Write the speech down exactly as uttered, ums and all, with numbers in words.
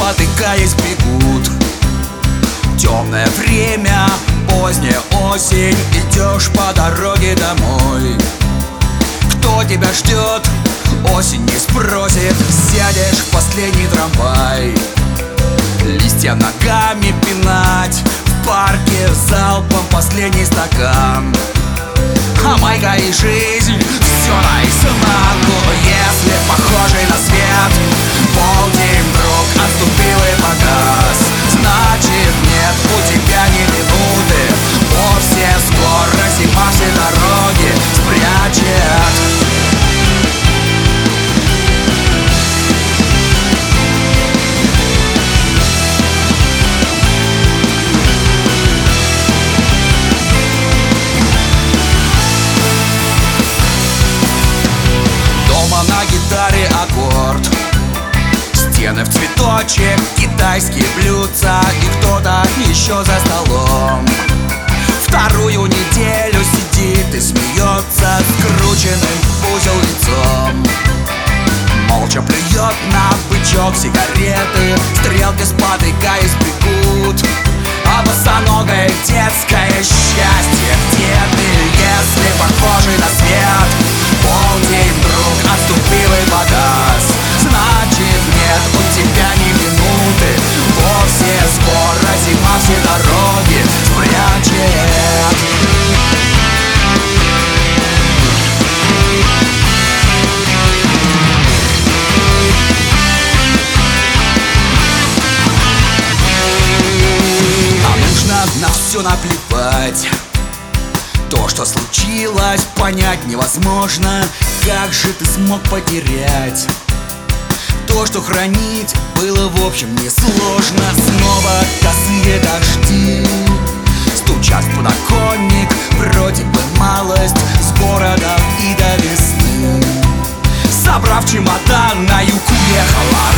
спотыкаясь, бегут. Темное время, поздняя осень, идешь по дороге домой. Кто тебя ждет, осень не спросит, сядешь в последний трамвай. Листья ногами пинать, в парке залпом последний стакан. А майка и жизнь все наизнанку. Если похожий на свет, полдень вдруг отступил и погас, значит нет у тебя ни минуты. Вовсе скоро зима все дороги спрячет. На гитаре аккорд, стены в цветочек, китайские блюдца и кто-то еще за столом. Вторую неделю сидит и смеется скрученным в узел лицом. Молча плюет на бычок сигареты, стрелки спотыкаясь бегут. А босоногое детское счастье где ты, если похожий на свет? Полдень вдруг отступил и погас, значит нет у тебя ни минуты. Вовсе скоро зима все дороги спрячет. А нужно на все наплевать. То, что случилось, понять невозможно. Как же ты смог потерять то, что хранить было в общем несложно? Снова косые дожди стучат в подоконник, вроде бы малость с города и до весны. Собрав чемодан, на юг уехала